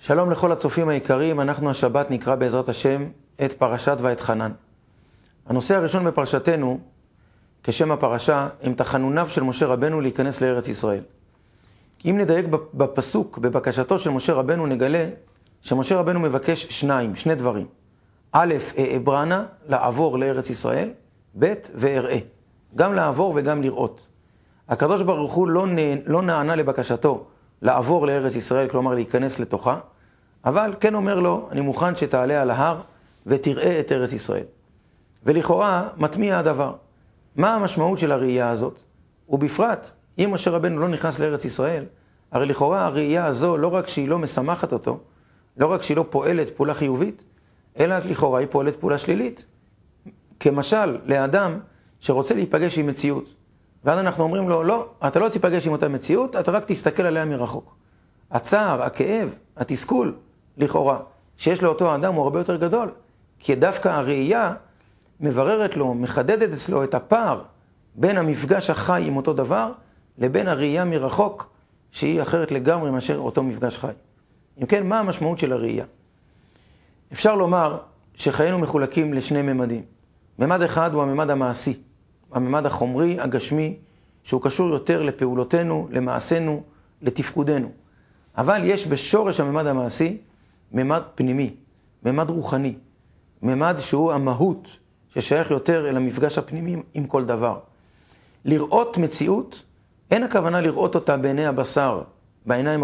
שלום לכל הצופים היקרים, אנחנו השבת נקרא בעזרת השם את פרשת ואתחנן. הנושא הראשון בפרשתנו, כשם הפרשה, הם תחנוניו של משה רבנו להיכנס לארץ ישראל. כי אם נדייק בפסוק, בבקשתו של משה רבנו, נגלה שמשה רבנו מבקש שני דברים. א', אברנה, לעבור לארץ ישראל, ב', ואראה. גם לעבור וגם לראות. הקדוש ברוך הוא לא נענה לבקשתו לעבור לארץ ישראל, כלומר להיכנס לתוכה, אבל כן אומר לו, אני מוכן שתעלה על ההר ותראה את ארץ ישראל. ולכאורה מטמיע הדבר. מה המשמעות של הראייה הזאת? ובפרט, אם משה רבנו לא נכנס לארץ ישראל, הרי לכאורה הראייה הזו לא רק שהיא לא משמחת אותו, לא רק שהיא לא פועלת פעולה חיובית, אלא לכאורה היא פועלת פעולה שלילית. כמשל, לאדם שרוצה להיפגש עם מציאות. ואז אנחנו אומרים לו, לא, אתה לא תיפגש עם אותה מציאות, אתה רק תסתכל עליה מרחוק. הצער, הכאב, התסכול, לכאורה, שיש לאותו אדם הוא הרבה יותר גדול. כי דווקא הראייה מבררת לו, מחדדת אצלו את הפער בין המפגש החי עם אותו דבר, לבין הראייה מרחוק, שהיא אחרת לגמרי מאשר אותו מפגש חי. אם כן, מה המשמעות של הראייה? אפשר לומר שחיינו מחולקים לשני ממדים. ממד אחד הוא הממד המעשי, הממד החומרי, הגשמי, שהוא קשור יותר לפעולותינו, למעשינו, לתפקודנו. אבל יש בשורש הממד המעשי ממד פנימי, ממד רוחני, ממד שהוא המהות ששייך יותר אל המפגש הפנימי עם כל דבר. לראות מציאות, אין הכוונה לראות אותה בעיני הבשר, בעיניים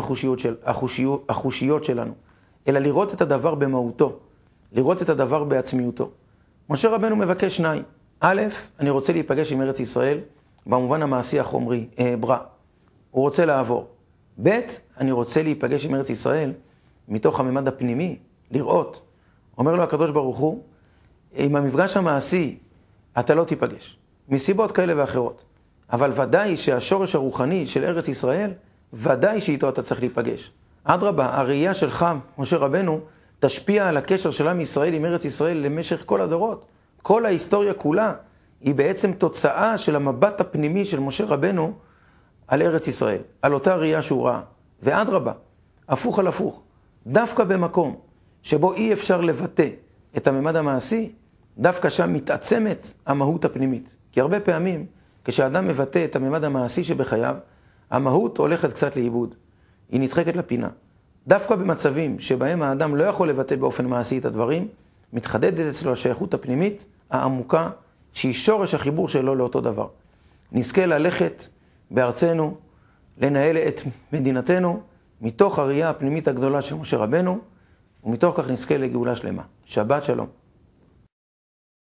החושיות שלנו, אלא לראות את הדבר במהותו, לראות את הדבר בעצמיותו. משה רבנו מבקש שניים. א', אני רוצה להיפגש עם ארץ ישראל, במובן המעשי החומרי, ברא. הוא רוצה לעבור. ב', אני רוצה להיפגש עם ארץ ישראל, מתוך הממד הפנימי, לראות. אומר לו הקדוש ברוך הוא, עם המפגש המעשי, אתה לא תיפגש. מסיבות כאלה ואחרות. אבל ודאי שהשורש הרוחני של ארץ ישראל, ודאי שאיתו אתה צריך להיפגש. אדרבה, הראייה שלך, משה רבנו, תשפיע על הקשר של עם ישראל עם ארץ ישראל למשך כל הדורות. כל ההיסטוריה כולה היא בעצם תוצאה של המבט הפנימי של משה רבנו על ארץ ישראל, על אותה ראייה שהוא ראה. ואדרבה, הפוך על הפוך, דווקא במקום שבו אי אפשר לבטא את הממד המעשי, דווקא שם מתעצמת המהות הפנימית. כי הרבה פעמים, כשאדם מבטא את הממד המעשי שבחייו, המהות הולכת קצת לאיבוד. היא נדחקת לפינה. דווקא במצבים שבהם האדם לא יכול לבטא באופן מעשי את הדברים, מתחדדת אצלו השייכות הפנימית העמוקה, שהיא שורש החיבור שלו לאותו דבר. נזכה ללכת בארצנו, לנהל את מדינתנו, מתוך הראייה הפנימית הגדולה של משה רבנו, ומתוך כך נזכה לגאולה שלמה. שבת שלום.